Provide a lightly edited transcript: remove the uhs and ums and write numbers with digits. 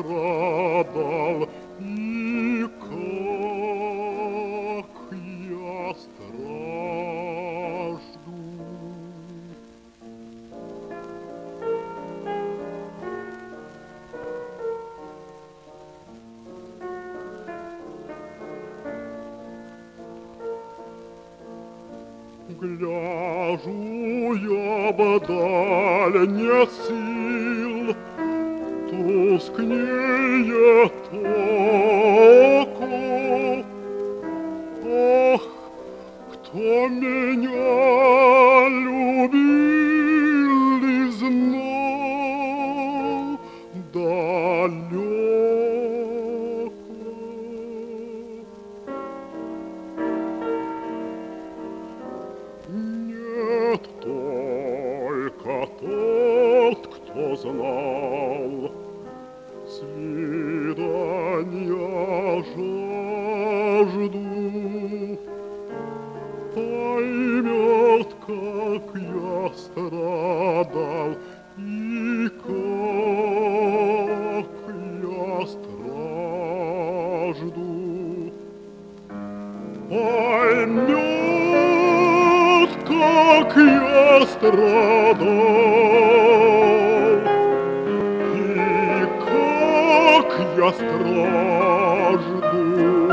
страдал, и как я стражду. Гляжу я вдаль, нет сил, тускнеет око. Ах, кто меня любил и знал далеко. Нет, только тот, кто знал, свидания жажду, поймет, как я страдал и как я стражду. Поймет, как я страдал и как я стражду.